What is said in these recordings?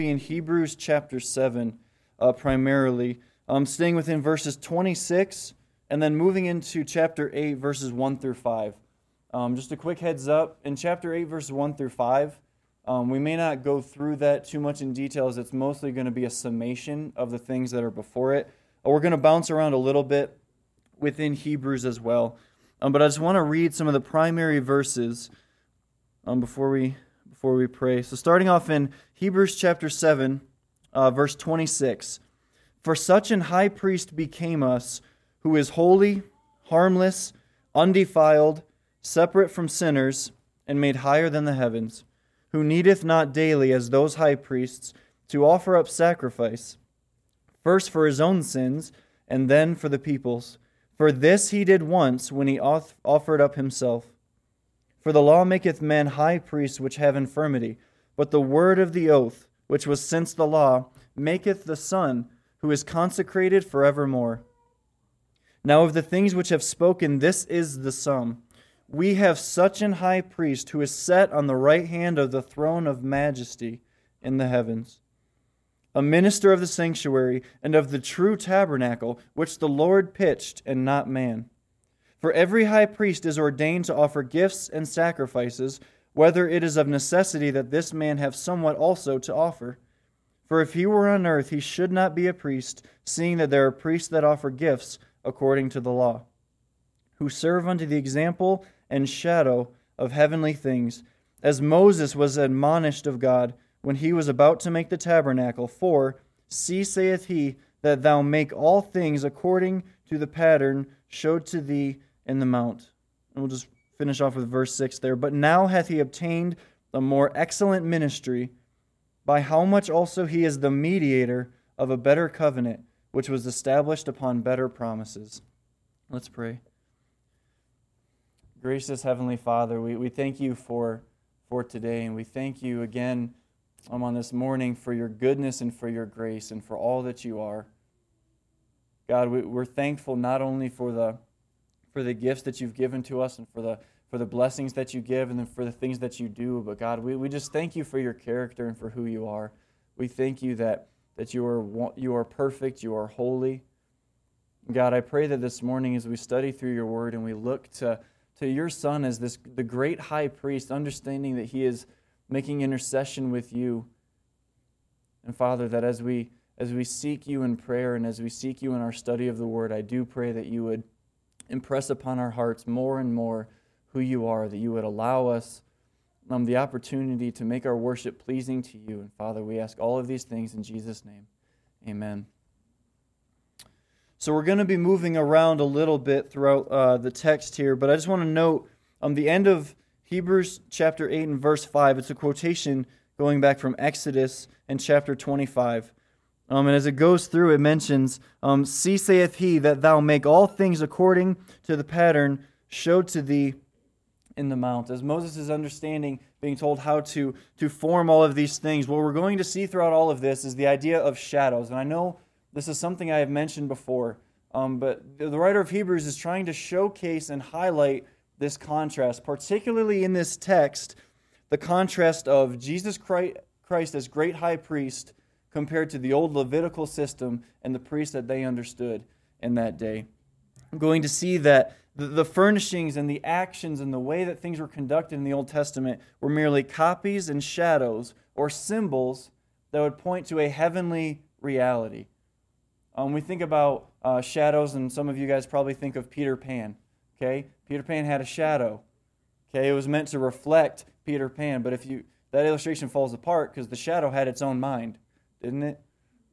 In Hebrews chapter 7 primarily, staying within verses 26 and then moving into chapter 8 verses 1 through 5. Just a quick heads up, in chapter 8 verses 1 through 5, we may not go through that too much in detail as it's mostly going to be a summation of the things that are before it. We're going to bounce around a little bit within Hebrews as well. But I just want to read some of the primary verses before we pray. So starting off in Hebrews chapter 7, verse 26. For such an high priest became us, who is holy, harmless, undefiled, separate from sinners, and made higher than the heavens, who needeth not daily, as those high priests, to offer up sacrifice, first for his own sins, and then for the people's. For this he did once, when he offered up himself. For the law maketh men high priests which have infirmity, but the word of the oath, which was since the law, maketh the Son, who is consecrated forevermore. Now of the things which have spoken, this is the sum. We have such an high priest, who is set on the right hand of the throne of majesty in the heavens, a minister of the sanctuary and of the true tabernacle, which the Lord pitched, and not man. For every high priest is ordained to offer gifts and sacrifices, whether it is of necessity that this man have somewhat also to offer. For if he were on earth, he should not be a priest, seeing that there are priests that offer gifts according to the law, who serve unto the example and shadow of heavenly things, as Moses was admonished of God when he was about to make the tabernacle. For, see, saith he, that thou make all things according to the pattern showed to thee in the mount. And we'll just finish off with verse 6 there. But now hath he obtained a more excellent ministry, by how much also he is the mediator of a better covenant, which was established upon better promises. Let's pray. Gracious Heavenly Father, we thank you for today, and we thank you again on this morning for your goodness and for your grace and for all that you are. God, we're thankful not only for the gifts that you've given to us and for the blessings that you give and then for the things that you do, but God, we just thank you for your character and for who you are. We thank you that you are perfect, you are holy. God, I pray that this morning as we study through your word and we look to your Son as the great high priest, understanding that he is making intercession with you. And Father, that as we seek you in prayer and as we seek you in our study of the word, I do pray that you would impress upon our hearts more and more who you are, that you would allow us the opportunity to make our worship pleasing to you. And Father, we ask all of these things in Jesus' name. Amen. So we're going to be moving around a little bit throughout the text here, but I just want to note the end of Hebrews chapter 8 and verse 5, it's a quotation going back from Exodus and chapter 25. And as it goes through, it mentions, see, saith he, that thou make all things according to the pattern showed to thee in the mount. As Moses is understanding, being told how to form all of these things, what we're going to see throughout all of this is the idea of shadows. And I know this is something I have mentioned before, but the writer of Hebrews is trying to showcase and highlight this contrast, particularly in this text, the contrast of Jesus Christ as great high priest compared to the old Levitical system and the priests that they understood in that day. I'm going to see that the furnishings and the actions and the way that things were conducted in the Old Testament were merely copies and shadows or symbols that would point to a heavenly reality. We think about shadows, and some of you guys probably think of Peter Pan. Okay, Peter Pan had a shadow. Okay, it was meant to reflect Peter Pan, but that illustration falls apart because the shadow had its own mind, didn't it?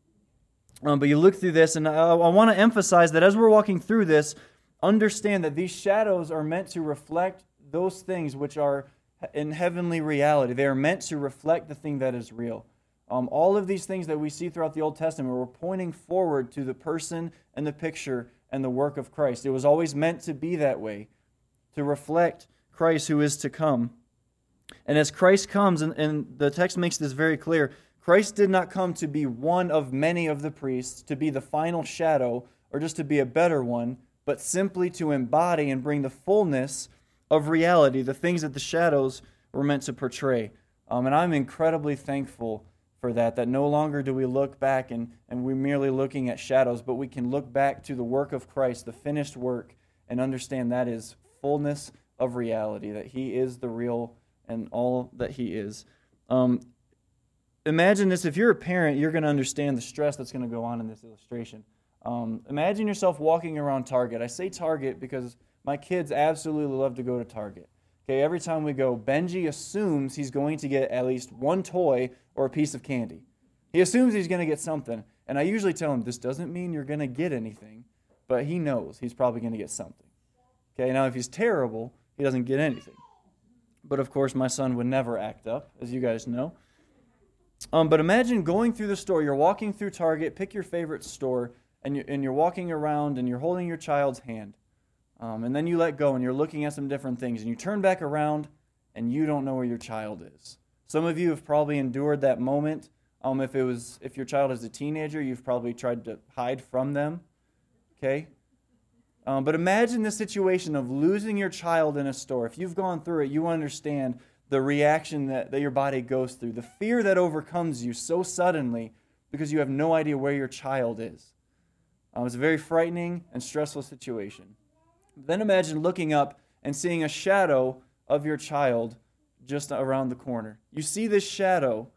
But you look through this, and I want to emphasize that as we're walking through this, understand that these shadows are meant to reflect those things which are in heavenly reality. They are meant to reflect the thing that is real. All of these things that we see throughout the Old Testament were pointing forward to the person and the picture and the work of Christ. It was always meant to be that way, to reflect Christ who is to come. And as Christ comes, and the text makes this very clear, Christ did not come to be one of many of the priests, to be the final shadow, or just to be a better one, but simply to embody and bring the fullness of reality, the things that the shadows were meant to portray. And I'm incredibly thankful for that no longer do we look back and we're merely looking at shadows, but we can look back to the work of Christ, the finished work, and understand that is fullness of reality, that He is the real and all that He is. Imagine this. If you're a parent, you're going to understand the stress that's going to go on in this illustration. Imagine yourself walking around Target. I say Target because my kids absolutely love to go to Target. Okay, every time we go, Benji assumes he's going to get at least one toy or a piece of candy. He assumes he's going to get something. And I usually tell him, this doesn't mean you're going to get anything, but he knows he's probably going to get something. Okay, now if he's terrible, he doesn't get anything. But of course, my son would never act up, as you guys know. But imagine going through the store. You're walking through Target, pick your favorite store, and you're walking around and you're holding your child's hand. And then you let go and you're looking at some different things. And you turn back around and you don't know where your child is. Some of you have probably endured that moment. If your child is a teenager, you've probably tried to hide from them. Okay? But imagine the situation of losing your child in a store. If you've gone through it, you understand the reaction that your body goes through, the fear that overcomes you so suddenly because you have no idea where your child is. It's a very frightening and stressful situation. Then imagine looking up and seeing a shadow of your child just around the corner. You see this shadow,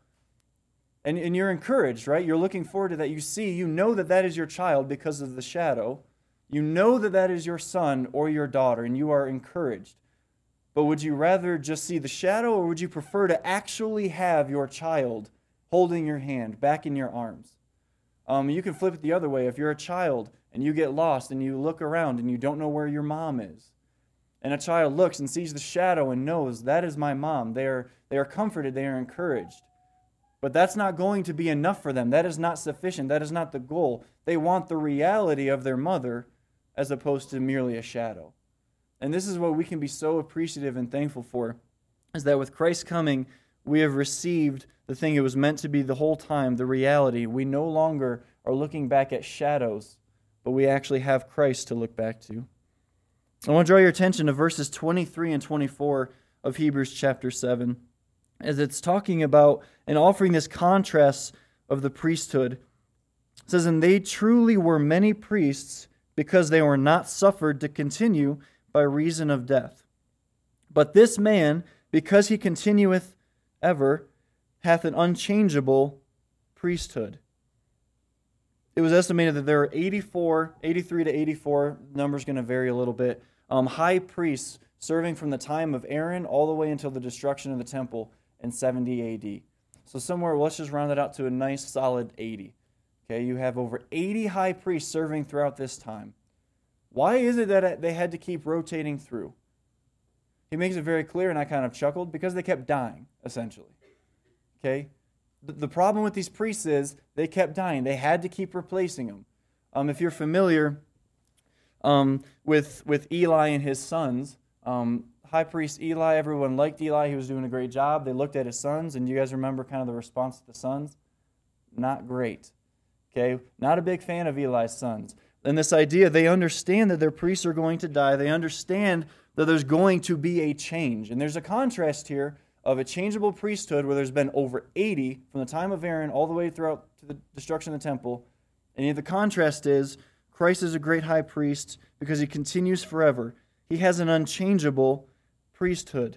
and you're encouraged, right? You're looking forward to that. You know that is your child because of the shadow. You know that is your son or your daughter, and you are encouraged. But would you rather just see the shadow, or would you prefer to actually have your child holding your hand back in your arms? You can flip it the other way. If you're a child and you get lost and you look around and you don't know where your mom is, and a child looks and sees the shadow and knows that is my mom, they are comforted, they are encouraged. But that's not going to be enough for them. That is not sufficient. That is not the goal. They want the reality of their mother as opposed to merely a shadow. And this is what we can be so appreciative and thankful for, is that with Christ's coming, we have received the thing it was meant to be the whole time, the reality. We no longer are looking back at shadows, but we actually have Christ to look back to. I want to draw your attention to verses 23 and 24 of Hebrews chapter 7, as it's talking about and offering this contrast of the priesthood. It says, "And they truly were many priests, because they were not suffered to continue by reason of death. But this man, because he continueth ever, hath an unchangeable priesthood." It was estimated that there are 83 to 84, the number's going to vary a little bit, high priests serving from the time of Aaron all the way until the destruction of the temple in 70 A.D. So somewhere, let's just round it out to a nice solid 80. Okay, you have over 80 high priests serving throughout this time. Why is it that they had to keep rotating through? He makes it very clear, and I kind of chuckled, because they kept dying, essentially. Okay? The problem with these priests is they kept dying. They had to keep replacing them. If you're familiar with Eli and his sons, High Priest Eli, everyone liked Eli. He was doing a great job. They looked at his sons, and you guys remember kind of the response to the sons? Not great. Okay? Not a big fan of Eli's sons. And this idea, they understand that their priests are going to die. They understand that there's going to be a change. And there's a contrast here of a changeable priesthood where there's been over 80 from the time of Aaron all the way throughout to the destruction of the temple. And yet the contrast is Christ is a great high priest because he continues forever. He has an unchangeable priesthood.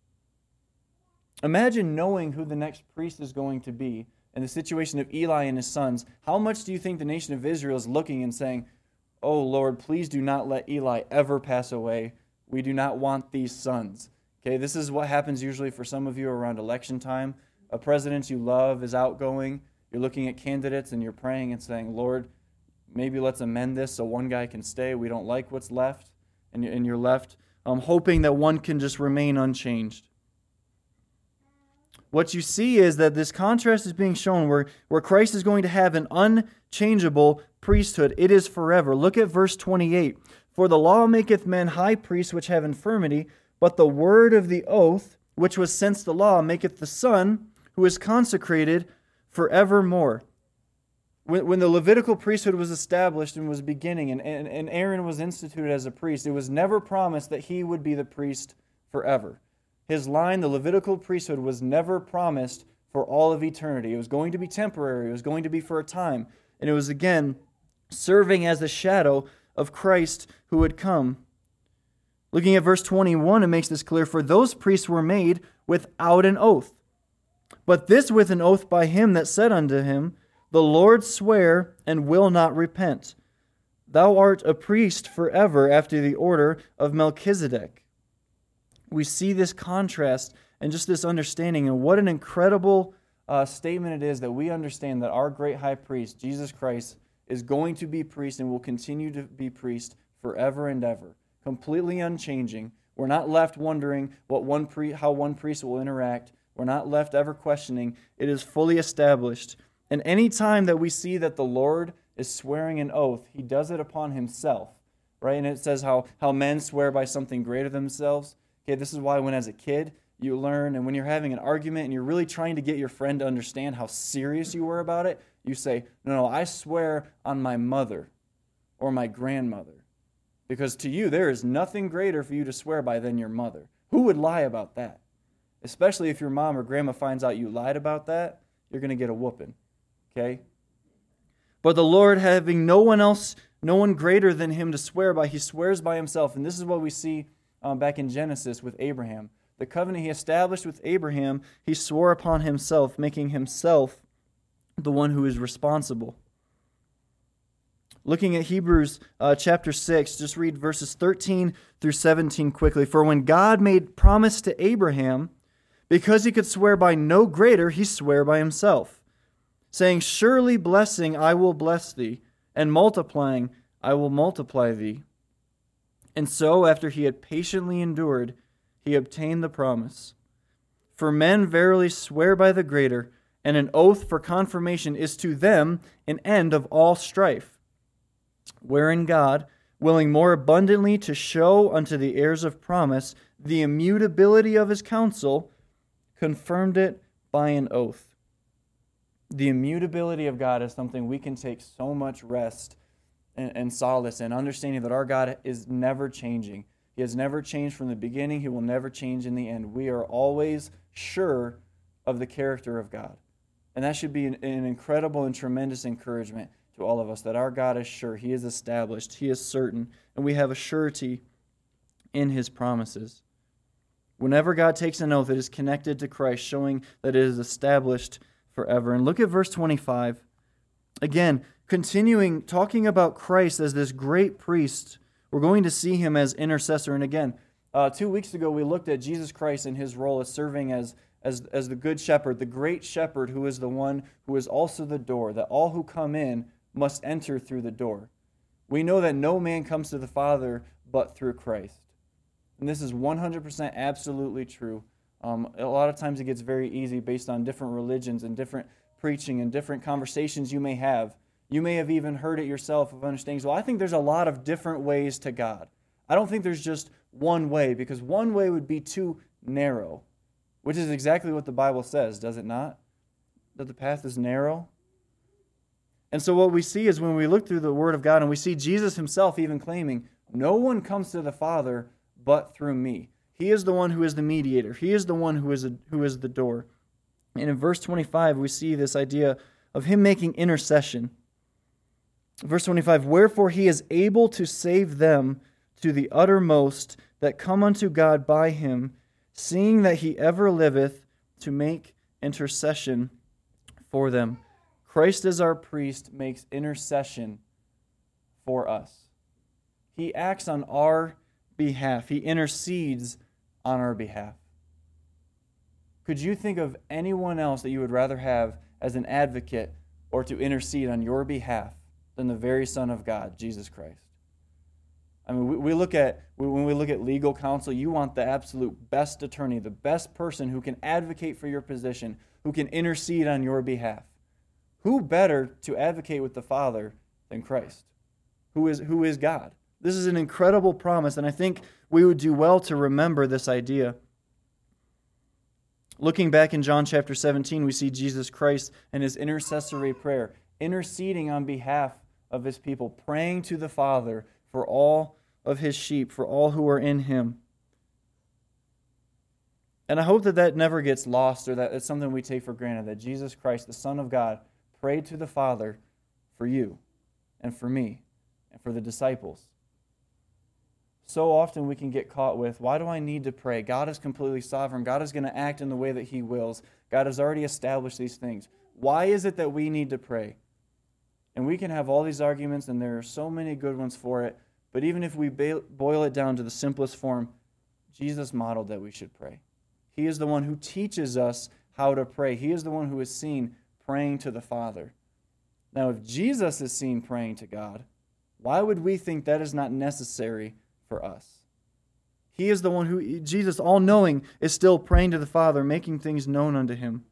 Imagine knowing who the next priest is going to be in the situation of Eli and his sons. How much do you think the nation of Israel is looking and saying, "Oh Lord, please do not let Eli ever pass away. We do not want these sons." Okay, this is what happens usually for some of you around election time. A president you love is outgoing. You're looking at candidates and you're praying and saying, "Lord, maybe let's amend this so one guy can stay. We don't like what's left." And you're left hoping that one can just remain unchanged. What you see is that this contrast is being shown where Christ is going to have an unchangeable priesthood. It is forever. Look at verse 28. "For the law maketh men high priests which have infirmity, but the word of the oath, which was since the law, maketh the Son, who is consecrated forevermore." When the Levitical priesthood was established and was beginning, and Aaron was instituted as a priest, it was never promised that he would be the priest forever. His line, the Levitical priesthood, was never promised for all of eternity. It was going to be temporary. It was going to be for a time. And it was, again, serving as a shadow of Christ who would come. Looking at verse 21, it makes this clear. For those priests were made without an oath. But this with an oath by him that said unto him, The Lord swear and will not repent. Thou art a priest forever after the order of Melchizedek. We see this contrast and just this understanding, and what an incredible statement it is that we understand that our great high priest, Jesus Christ, is going to be priest and will continue to be priest forever and ever, completely unchanging. We're not left wondering how one priest will interact. We're not left ever questioning. It is fully established. And any time that we see that the Lord is swearing an oath, he does it upon himself, right? And it says how men swear by something greater than themselves. Okay, this is why when as a kid you learn, and when you're having an argument and you're really trying to get your friend to understand how serious you were about it, you say, no, I swear on my mother or my grandmother. Because to you, there is nothing greater for you to swear by than your mother. Who would lie about that? Especially if your mom or grandma finds out you lied about that, you're going to get a whooping. Okay? But the Lord, having no one greater than him to swear by, he swears by himself. And this is what we see back in Genesis with Abraham. The covenant he established with Abraham, he swore upon himself, making himself the one who is responsible. Looking at Hebrews chapter 6, just read verses 13 through 17 quickly. For when God made promise to Abraham, because he could swear by no greater, he sware by himself, saying, Surely blessing I will bless thee, and multiplying I will multiply thee. And so, after he had patiently endured, he obtained the promise. For men verily swear by the greater, and an oath for confirmation is to them an end of all strife. Wherein God, willing more abundantly to show unto the heirs of promise the immutability of his counsel, confirmed it by an oath. The immutability of God is something we can take so much rest and solace in, understanding that our God is never changing. He has never changed from the beginning. He will never change in the end. We are always sure of the character of God. And that should be an incredible and tremendous encouragement to all of us, that our God is sure. He is established. He is certain. And we have a surety in his promises. Whenever God takes an oath, it is connected to Christ, showing that it is established forever. And look at verse 25. Again, continuing talking about Christ as this great priest, we're going to see him as intercessor. And again, 2 weeks ago we looked at Jesus Christ and his role as serving as the good shepherd, the great shepherd who is the one who is also the door, that all who come in must enter through the door. We know that no man comes to the Father but through Christ. And this is 100% absolutely true. A lot of times it gets very easy based on different religions and different preaching and different conversations you may have. You may have even heard it yourself of understanding, well, I think there's a lot of different ways to God. I don't think there's just one way, because one way would be too narrow, which is exactly what the Bible says, does it not? That the path is narrow. And so what we see is when we look through the Word of God and we see Jesus himself even claiming, no one comes to the Father but through me. He is the one who is the mediator. He is the one who is the door. And in verse 25, we see this idea of him making intercession. Verse 25, Wherefore he is able to save them to the uttermost that come unto God by him, seeing that he ever liveth to make intercession for them. Christ as our priest makes intercession for us. He acts on our behalf. He intercedes on our behalf. Could you think of anyone else that you would rather have as an advocate or to intercede on your behalf than the very Son of God, Jesus Christ? I mean, when we look at legal counsel, you want the absolute best attorney, the best person who can advocate for your position, who can intercede on your behalf. Who better to advocate with the Father than Christ, who is God? This is an incredible promise, and I think we would do well to remember this idea. Looking back in John chapter 17, we see Jesus Christ and his intercessory prayer, interceding on behalf of his people, praying to the Father for all of his sheep, for all who are in him. And I hope that that never gets lost, or that it's something we take for granted, that Jesus Christ, the Son of God, prayed to the Father for you and for me and for the disciples. So often we can get caught with, why do I need to pray? God is completely sovereign. God is going to act in the way that He wills. God has already established these things. Why is it that we need to pray? And we can have all these arguments, and there are so many good ones for it, but even if we boil it down to the simplest form, Jesus modeled that we should pray. He is the one who teaches us how to pray. He is the one who is seen praying to the Father. Now, if Jesus is seen praying to God, why would we think that is not necessary for us? He is the one who, Jesus, all-knowing, is still praying to the Father, making things known unto Him.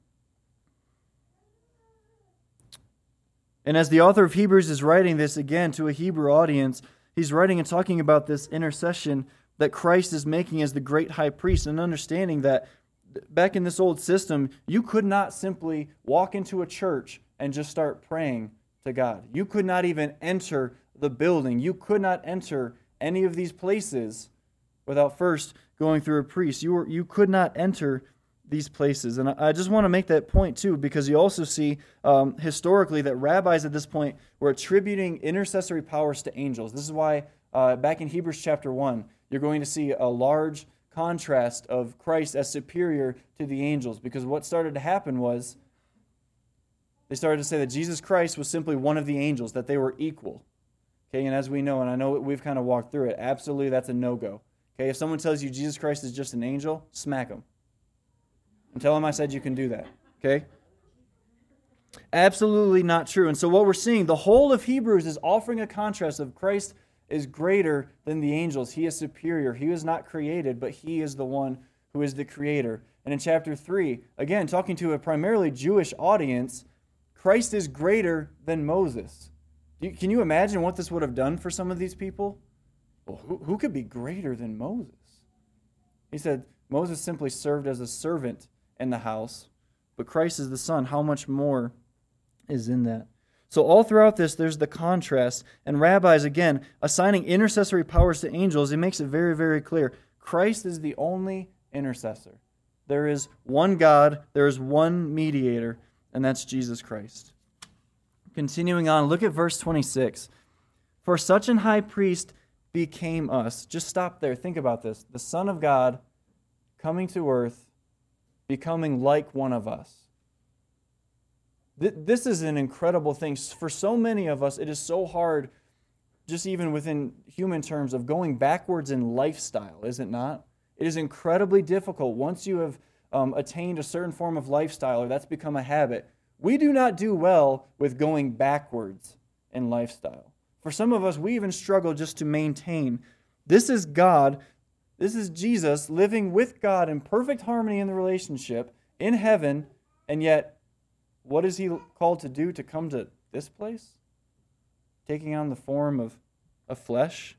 And as the author of Hebrews is writing this again to a Hebrew audience, he's writing and talking about this intercession that Christ is making as the great high priest, and understanding that back in this old system, you could not simply walk into a church and just start praying to God. You could not even enter the building. You could not enter any of these places without first going through a priest. You could not enter these places. And I just want to make that point too, because you also see historically that rabbis at this point were attributing intercessory powers to angels. This is why back in Hebrews chapter 1, you're going to see a large contrast of Christ as superior to the angels, because what started to happen was they started to say that Jesus Christ was simply one of the angels, that they were equal. Okay, and as we know, and I know we've kind of walked through it, absolutely that's a no-go. Okay, if someone tells you Jesus Christ is just an angel, smack them. And tell them I said you can do that. Okay? Absolutely not true. And so what we're seeing, the whole of Hebrews is offering a contrast of Christ is greater than the angels. He is superior. He was not created, but He is the one who is the creator. And in chapter 3, again, talking to a primarily Jewish audience, Christ is greater than Moses. Can you imagine what this would have done for some of these people? Well, who could be greater than Moses? He said, Moses simply served as a servant in the house, but Christ is the Son. How much more is in that? So all throughout this, there's the contrast. And rabbis, again, assigning intercessory powers to angels, it makes it very, very clear. Christ is the only intercessor. There is one God, there is one mediator, and that's Jesus Christ. Continuing on, look at verse 26. For such an high priest became us. Just stop there. Think about this. The Son of God coming to earth, becoming like one of us. This is an incredible thing. For so many of us, it is so hard, just even within human terms, of going backwards in lifestyle, is it not? It is incredibly difficult once you have attained a certain form of lifestyle, or that's become a habit. We do not do well with going backwards in lifestyle. For some of us, we even struggle just to maintain. This is God, this is Jesus living with God in perfect harmony in the relationship in heaven, and yet, what is He called to do to come to this place? Taking on the form of flesh.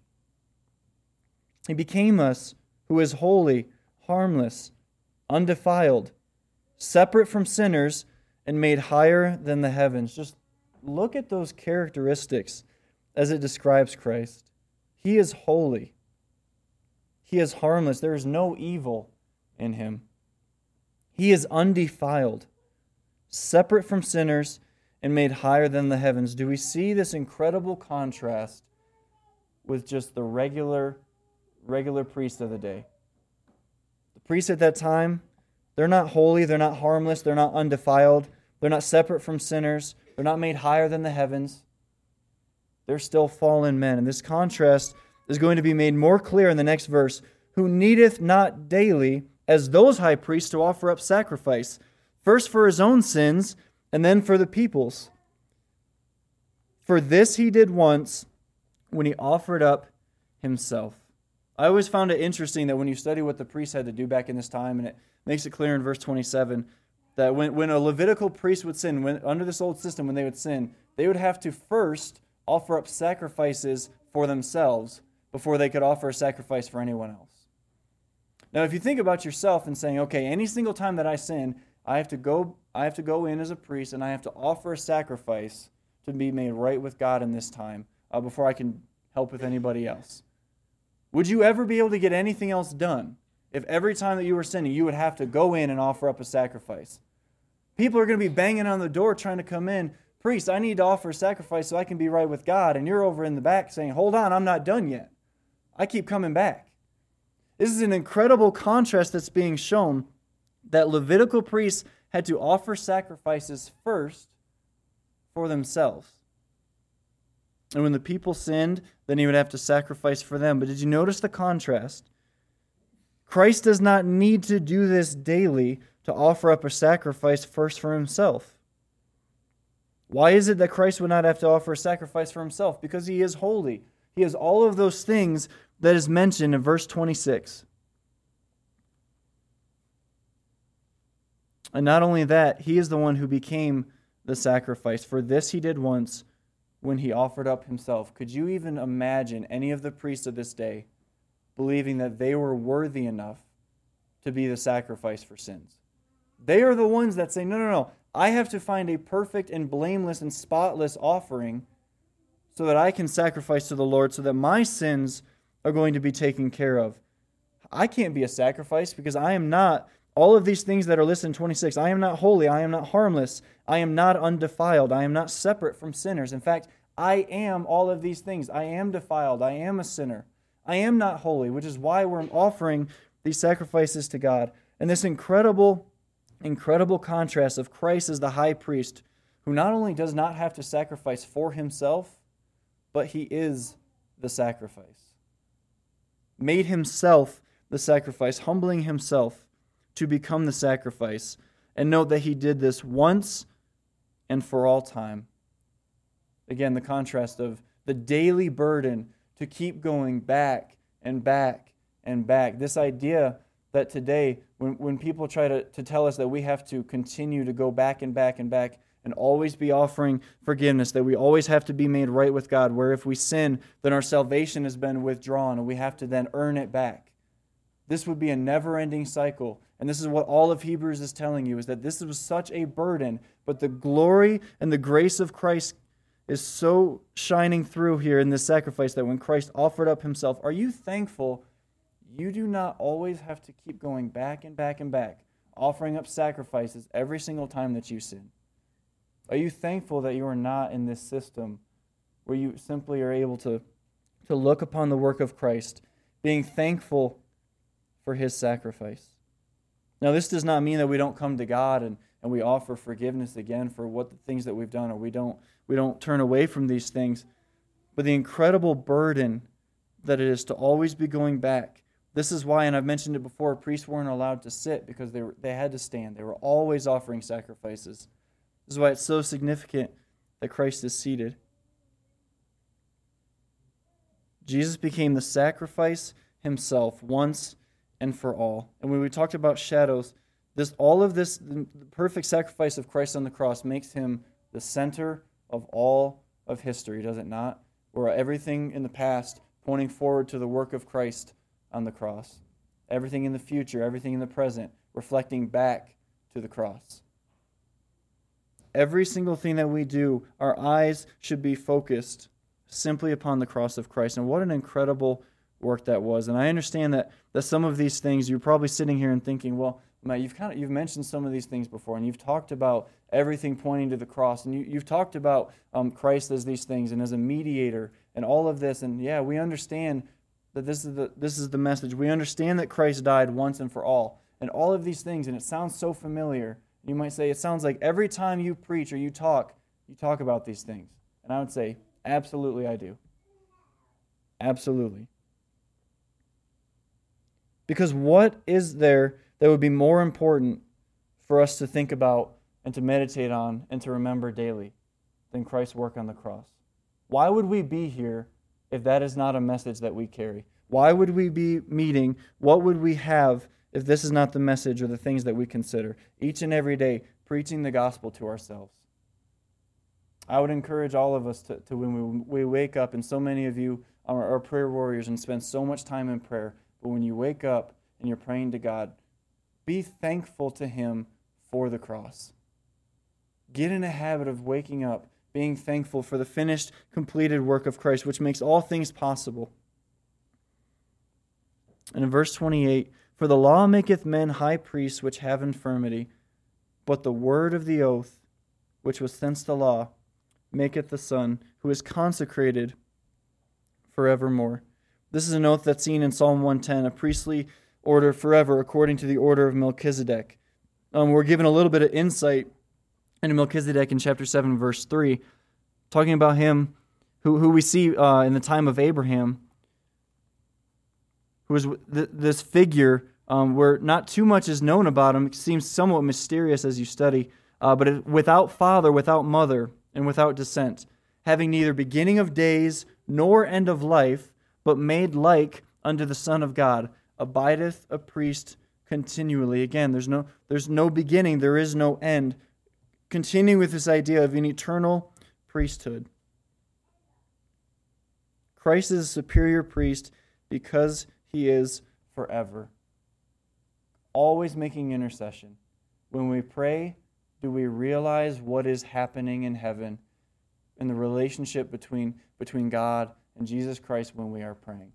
He became us, who is holy, harmless, undefiled, separate from sinners, and made higher than the heavens. Just look at those characteristics as it describes Christ. He is holy. He is harmless. There is no evil in Him. He is undefiled, separate from sinners, and made higher than the heavens. Do we see this incredible contrast with just the regular priest of the day? The priests at that time, they're not holy, they're not harmless, they're not undefiled, they're not separate from sinners, they're not made higher than the heavens. They're still fallen men. And this contrast is going to be made more clear in the next verse. Who needeth not daily, as those high priests, to offer up sacrifice, first for His own sins, and then for the people's. For this He did once, when He offered up Himself. I always found it interesting that when you study what the priests had to do back in this time, and it makes it clear in verse 27, that when a Levitical priest would sin, under this old system, when they would sin, they would have to first offer up sacrifices for themselves before they could offer a sacrifice for anyone else. Now, if you think about yourself and saying, okay, any single time that I sin, I have to go in as a priest and I have to offer a sacrifice to be made right with God in this time before I can help with anybody else. Would you ever be able to get anything else done if every time that you were sinning, you would have to go in and offer up a sacrifice. People are going to be banging on the door trying to come in. Priest, I need to offer a sacrifice so I can be right with God. And you're over in the back saying, hold on, I'm not done yet. I keep coming back. This is an incredible contrast that's being shown, that Levitical priests had to offer sacrifices first for themselves. And when the people sinned, then he would have to sacrifice for them. But did you notice the contrast? Christ does not need to do this daily to offer up a sacrifice first for himself. Why is it that Christ would not have to offer a sacrifice for himself? Because he is holy. He has all of those things that is mentioned in verse 26. And not only that, he is the one who became the sacrifice. For this he did once when he offered up himself. Could you even imagine any of the priests of this day believing that they were worthy enough to be the sacrifice for sins? They are the ones that say, no, I have to find a perfect and blameless and spotless offering so that I can sacrifice to the Lord, so that my sins are going to be taken care of. I can't be a sacrifice because I am not all of these things that are listed in 26. I am not holy. I am not harmless. I am not undefiled. I am not separate from sinners. In fact, I am all of these things. I am defiled. I am a sinner. I am not holy, which is why we're offering these sacrifices to God. And this incredible contrast of Christ as the high priest, who not only does not have to sacrifice for himself, but he is the sacrifice. Made himself the sacrifice, humbling himself to become the sacrifice. And note that he did this once and for all time. Again, the contrast of the daily burden to keep going back and back and back. This idea that today, when people try to tell us that we have to continue to go back and back and back and always be offering forgiveness, that we always have to be made right with God, where if we sin, then our salvation has been withdrawn and we have to then earn it back. This would be a never-ending cycle. And this is what all of Hebrews is telling you, is that this was such a burden, but the glory and the grace of Christ is so shining through here in this sacrifice that when Christ offered up himself, are you thankful you do not always have to keep going back and back and back, offering up sacrifices every single time that you sin? Are you thankful that you are not in this system where you simply are able to look upon the work of Christ, being thankful for his sacrifice? Now, this does not mean that we don't come to God and we offer forgiveness again for what the things that we've done, or we don't turn away from these things. But the incredible burden that it is to always be going back. This is why, and I've mentioned it before, priests weren't allowed to sit because they had to stand. They were always offering sacrifices. This is why it's so significant that Christ is seated. Jesus became the sacrifice himself once and for all. And when we talked about shadows, the perfect sacrifice of Christ on the cross makes him the center of all of history, does it not? Where everything in the past pointing forward to the work of Christ on the cross. Everything in the future, everything in the present, reflecting back to the cross. Every single thing that we do, our eyes should be focused simply upon the cross of Christ. And what an incredible work that was. And I understand that some of these things, you're probably sitting here and thinking, well, Matt, you've mentioned some of these things before, and you've talked about everything pointing to the cross, and you've talked about Christ as these things and as a mediator and all of this. And yeah, we understand that this is the message. We understand that Christ died once and for all, and all of these things. And it sounds so familiar. You might say it sounds like every time you preach or you talk about these things. And I would say, absolutely, I do. Absolutely. Because what is there that would be more important for us to think about and to meditate on and to remember daily than Christ's work on the cross? Why would we be here if that is not a message that we carry? Why would we be meeting? What would we have if this is not the message or the things that we consider each and every day, preaching the gospel to ourselves? I would encourage all of us to when we wake up, and so many of you are prayer warriors and spend so much time in prayer, but when you wake up and you're praying to God, be thankful to Him for the cross. Get in a habit of waking up, being thankful for the finished, completed work of Christ, which makes all things possible. And in verse 28, For the law maketh men high priests which have infirmity, but the word of the oath, which was since the law, maketh the Son, who is consecrated forevermore. This is an oath that's seen in Psalm 110, a priestly order forever according to the order of Melchizedek. We're given a little bit of insight into Melchizedek in chapter 7, verse 3, talking about him who we see in the time of Abraham, who was this figure where not too much is known about him. It seems somewhat mysterious as you study, but without father, without mother, and without descent, having neither beginning of days nor end of life, but made like unto the Son of God, abideth a priest continually. Again, there's no beginning, there is no end. Continuing with this idea of an eternal priesthood. Christ is a superior priest because he is forever. Always making intercession. When we pray, do we realize what is happening in heaven in the relationship between God and Jesus Christ when we are praying?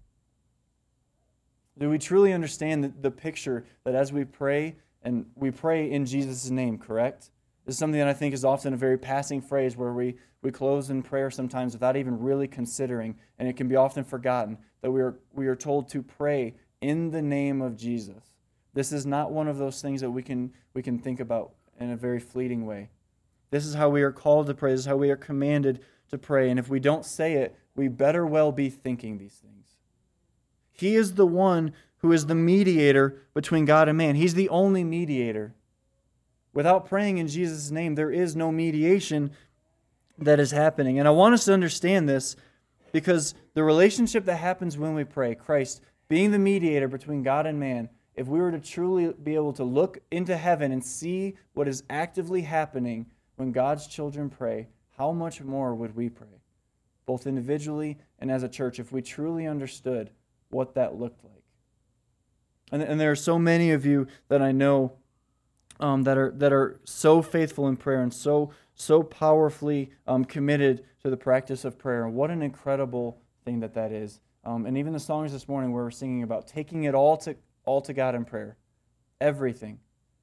Do we truly understand the picture that as we pray, and we pray in Jesus' name, correct? This is something that I think is often a very passing phrase where we close in prayer sometimes without even really considering, and it can be often forgotten, that we are told to pray in the name of Jesus. This is not one of those things that we can think about in a very fleeting way. This is how we are called to pray. This is how we are commanded to pray. And if we don't say it, we better well be thinking these things. He is the one who is the mediator between God and man. He's the only mediator. Without praying in Jesus' name, there is no mediation that is happening. And I want us to understand this because the relationship that happens when we pray, Christ being the mediator between God and man, if we were to truly be able to look into heaven and see what is actively happening when God's children pray, how much more would we pray, both individually and as a church, if we truly understood what that looked like? And there are so many of you that I know that are so faithful in prayer and so powerfully committed to the practice of prayer. And what an incredible thing that is. And even the songs this morning where we're singing about taking it all to God in prayer. Everything.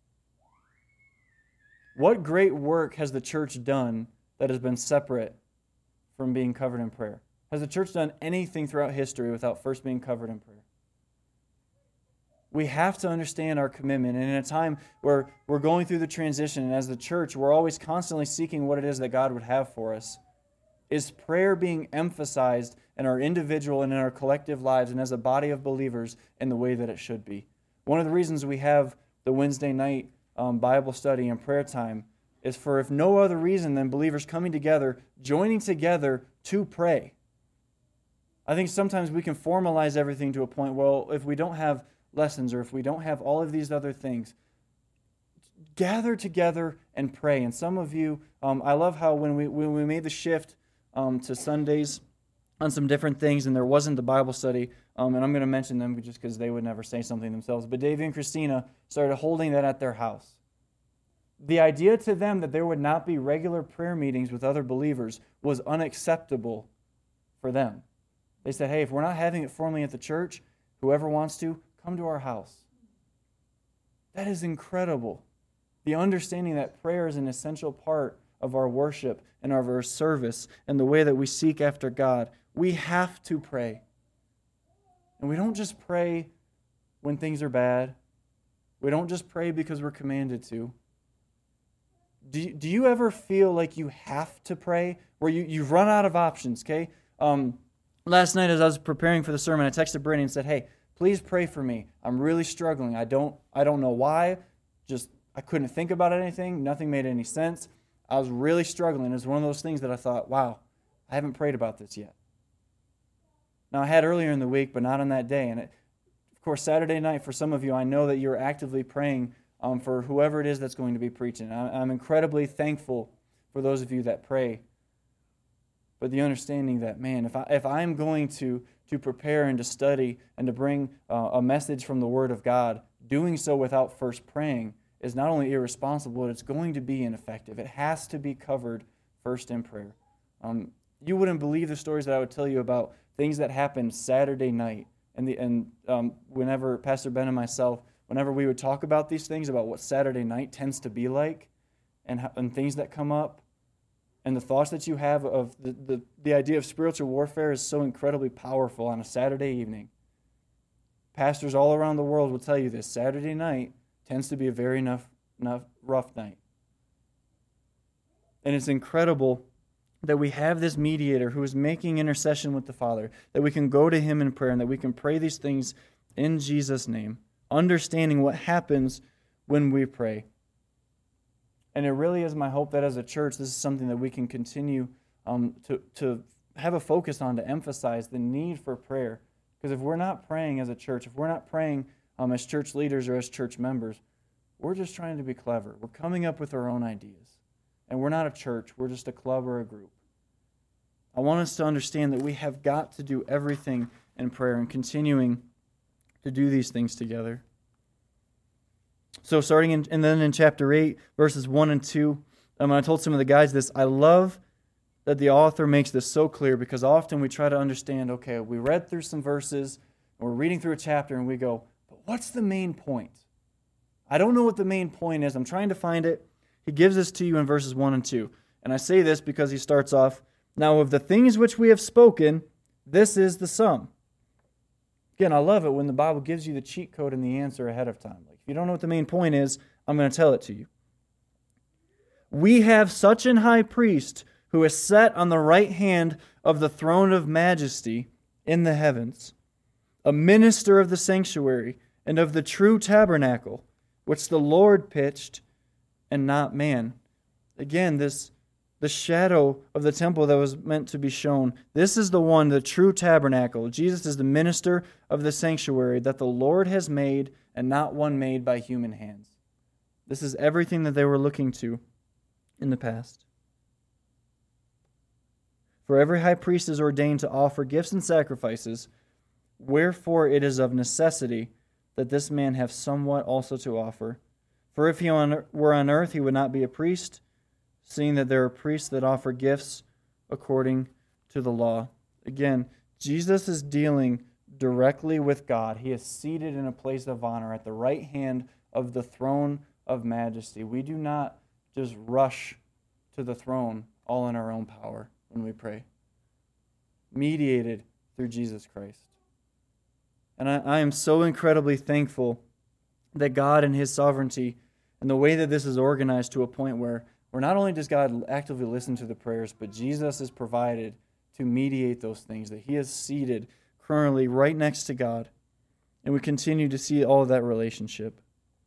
What great work has the church done that has been separate from being covered in prayer? Has the church done anything throughout history without first being covered in prayer? We have to understand our commitment. And in a time where we're going through the transition, and as the church, we're always constantly seeking what it is that God would have for us. Is prayer being emphasized in our individual and in our collective lives and as a body of believers in the way that it should be? One of the reasons we have the Wednesday night Bible study and prayer time is for, if no other reason than believers coming together, joining together to pray. I think sometimes we can formalize everything to a point, well, if we don't have lessons or if we don't have all of these other things, gather together and pray. And some of you, I love how when we made the shift to Sundays on some different things, and there wasn't the Bible study, and I'm going to mention them just because they would never say something themselves, but Davey and Christina started holding that at their house. The idea to them that there would not be regular prayer meetings with other believers was unacceptable for them. They said, hey, if we're not having it formally at the church, whoever wants to, come to our house. That is incredible. The understanding that prayer is an essential part of our worship and of our service and the way that we seek after God. We have to pray. And we don't just pray when things are bad. We don't just pray because we're commanded to. Do you ever feel like you have to pray? Where you've run out of options, okay? Last night as I was preparing for the sermon, I texted Brittany and said, hey, please pray for me. I'm really struggling. I don't know why. Just I couldn't think about anything. Nothing made any sense. I was really struggling. It was one of those things that I thought, wow, I haven't prayed about this yet. Now, I had earlier in the week, but not on that day. And of course, Saturday night, for some of you, I know that you're actively praying for whoever it is that's going to be preaching. I'm incredibly thankful for those of you that pray. But the understanding that, man, if I'm going to prepare and to study and to bring a message from the Word of God, doing so without first praying is not only irresponsible, but it's going to be ineffective. It has to be covered first in prayer. You wouldn't believe the stories that I would tell you about things that happened Saturday night Whenever Pastor Ben and myself, whenever we would talk about these things, about what Saturday night tends to be like, and things that come up, and the thoughts that you have of the idea of spiritual warfare is so incredibly powerful on a Saturday evening. Pastors all around the world will tell you this. Saturday night tends to be a very rough night. And it's incredible that we have this mediator who is making intercession with the Father, that we can go to him in prayer, and that we can pray these things in Jesus' name, understanding what happens when we pray. And it really is my hope that as a church, this is something that we can continue to have a focus on, to emphasize the need for prayer. Because if we're not praying as a church, if we're not praying as church leaders or as church members, we're just trying to be clever. We're coming up with our own ideas. And we're not a church. We're just a club or a group. I want us to understand that we have got to do everything in prayer and continuing to do these things together. So and then in chapter 8, verses 1 and 2, I told some of the guys this. I love that the author makes this so clear, because often we try to understand, okay, we read through some verses, and we're reading through a chapter, and we go, but what's the main point? I don't know what the main point is. I'm trying to find it. He gives this to you in verses 1 and 2. And I say this because he starts off, now of the things which we have spoken, this is the sum. Again, I love it when the Bible gives you the cheat code and the answer ahead of time. Like, if you don't know what the main point is, I'm going to tell it to you. We have such an high priest who is set on the right hand of the throne of majesty in the heavens, a minister of the sanctuary and of the true tabernacle, which the Lord pitched and not man. Again, the shadow of the temple that was meant to be shown. This is the one, the true tabernacle. Jesus is the minister of the sanctuary that the Lord has made, and not one made by human hands. This is everything that they were looking to in the past. For every high priest is ordained to offer gifts and sacrifices, wherefore it is of necessity that this man have somewhat also to offer. For if he were on earth, he would not be a priest, seeing that there are priests that offer gifts according to the law. Again, Jesus is dealing directly with God. He is seated in a place of honor at the right hand of the throne of majesty. We do not just rush to the throne all in our own power when we pray. Mediated through Jesus Christ. And I am so incredibly thankful that God in His sovereignty and the way that this is organized to a point where not only does God actively listen to the prayers, but Jesus is provided to mediate those things, that He is seated currently right next to God. And we continue to see all of that relationship.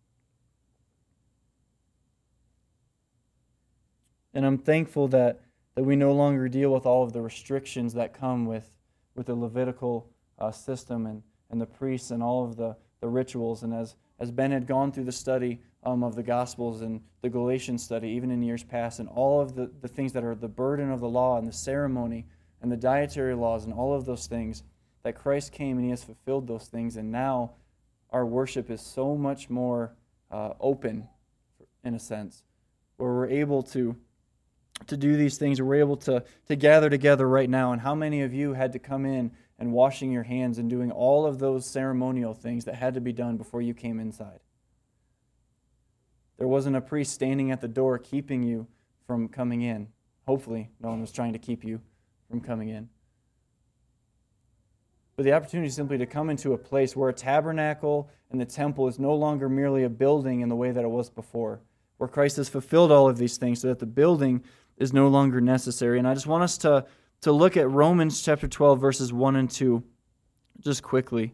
And I'm thankful that we no longer deal with all of the restrictions that come with the Levitical system and the priests and all of the rituals. And as Ben had gone through the study of the Gospels and the Galatian study, even in years past, and all of the things that are the burden of the law and the ceremony and the dietary laws and all of those things, that Christ came and He has fulfilled those things. And now our worship is so much more open, in a sense, where we're able to do these things, we're able to gather together right now. And how many of you had to come in and washing your hands and doing all of those ceremonial things that had to be done before you came inside? There wasn't a priest standing at the door keeping you from coming in. Hopefully, no one was trying to keep you from coming in. But the opportunity simply to come into a place where a tabernacle and the temple is no longer merely a building in the way that it was before, where Christ has fulfilled all of these things so that the building is no longer necessary. And I just want us to look at Romans chapter 12, verses 1 and 2, just quickly.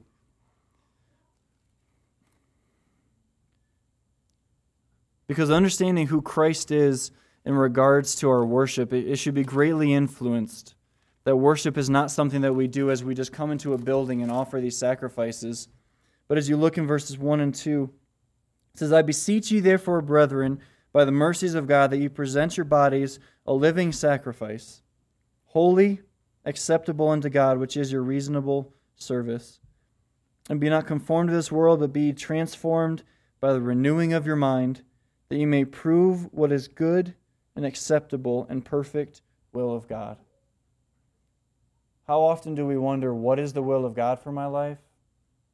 Because understanding who Christ is in regards to our worship, it should be greatly influenced. That worship is not something that we do as we just come into a building and offer these sacrifices. But as you look in verses 1 and 2, it says, I beseech you therefore, brethren, by the mercies of God, that you present your bodies a living sacrifice, holy, acceptable unto God, which is your reasonable service. And be not conformed to this world, but be transformed by the renewing of your mind, that you may prove what is good and acceptable and perfect will of God. How often do we wonder, what is the will of God for my life?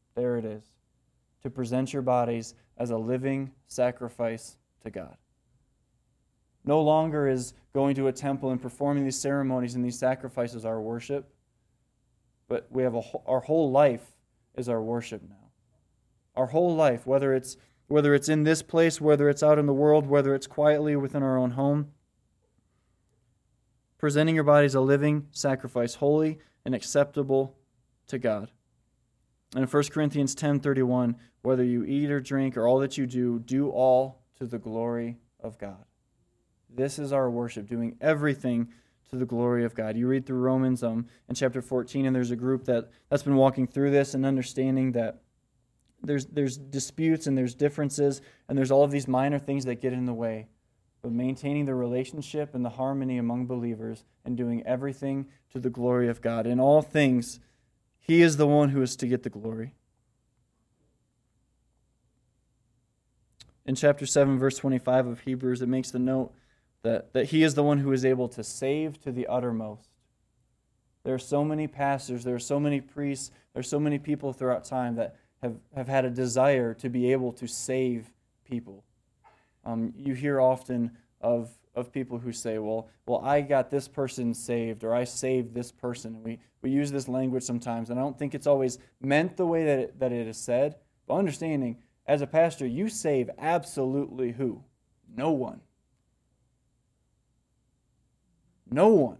There it is. To present your bodies as a living sacrifice to God. No longer is going to a temple and performing these ceremonies and these sacrifices our worship, but we have our whole life is our worship now. Our whole life, whether it's in this place, whether it's out in the world, whether it's quietly within our own home, presenting your body as a living sacrifice, holy and acceptable to God. And in 1 Corinthians 10:31, whether you eat or drink or all that you do, do all to the glory of God. This is our worship, doing everything to the glory of God. You read through Romans in chapter 14, and there's a group that's been walking through this and understanding that there's disputes and there's differences and there's all of these minor things that get in the way. But maintaining the relationship and the harmony among believers and doing everything to the glory of God. In all things, He is the one who is to get the glory. In chapter 7, verse 25 of Hebrews, it makes the note that He is the one who is able to save to the uttermost. There are so many pastors, there are so many priests, there are so many people throughout time that have had a desire to be able to save people. You hear often of people who say, well, I got this person saved, or I saved this person. And we use this language sometimes, and I don't think it's always meant the way that it is said. But understanding, as a pastor, you save absolutely who? No one. No one.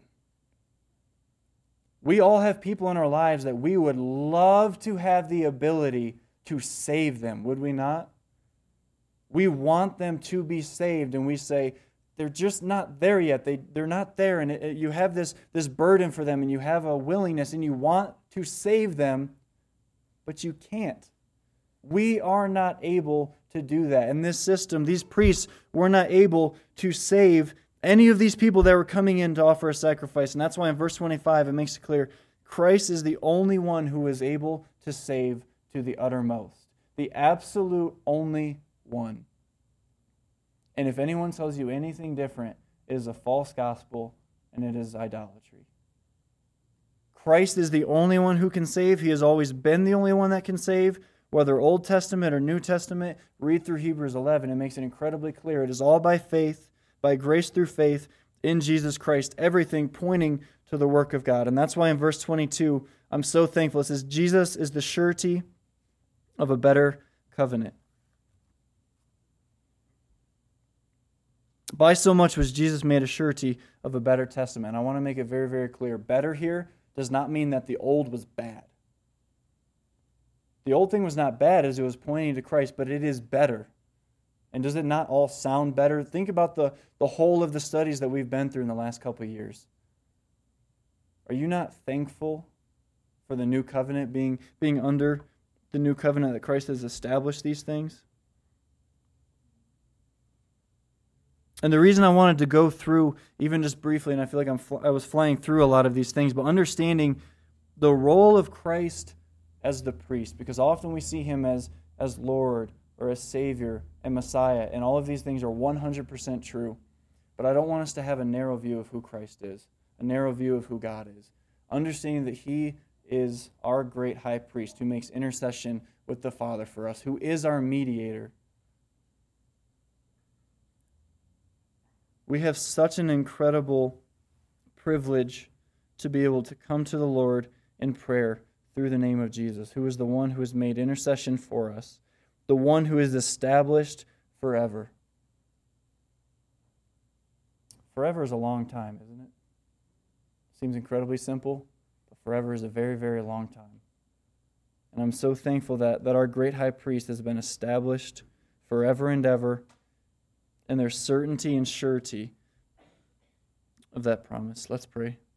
We all have people in our lives that we would love to have the ability to save them, would we not? We want them to be saved, and we say, they're just not there yet. They're not there, and you have this burden for them, and you have a willingness, and you want to save them, but you can't. We are not able to do that. In this system, these priests were not able to save any of these people that were coming in to offer a sacrifice. And that's why in verse 25 it makes it clear, Christ is the only one who is able to save to the uttermost. The absolute only one. And if anyone tells you anything different, it is a false gospel and it is idolatry. Christ is the only one who can save. He has always been the only one that can save. Whether Old Testament or New Testament, read through Hebrews 11. It makes it incredibly clear. It is all by faith, by grace through faith in Jesus Christ, everything pointing to the work of God. And that's why in verse 22, I'm so thankful. It says, Jesus is the surety of a better covenant. By so much was Jesus made a surety of a better testament. I want to make it very, very clear. Better here does not mean that the old was bad. The old thing was not bad as it was pointing to Christ, but it is better. And does it not all sound better? Think about the whole of the studies that we've been through in the last couple of years. Are you not thankful for the new covenant, being under the new covenant that Christ has established these things? And the reason I wanted to go through, even just briefly, and I feel like I was flying through a lot of these things, but understanding the role of Christ as the priest, because often we see Him as Lord or as Savior and Messiah, and all of these things are 100% true. But I don't want us to have a narrow view of who Christ is, a narrow view of who God is. Understanding that He is our great high priest who makes intercession with the Father for us, who is our mediator. We have such an incredible privilege to be able to come to the Lord in prayer through the name of Jesus, who is the one who has made intercession for us, the one who is established forever. Forever is a long time, isn't it? Seems incredibly simple, but forever is a very, very long time. And I'm so thankful that our great high priest has been established forever and ever, and there's certainty and surety of that promise. Let's pray.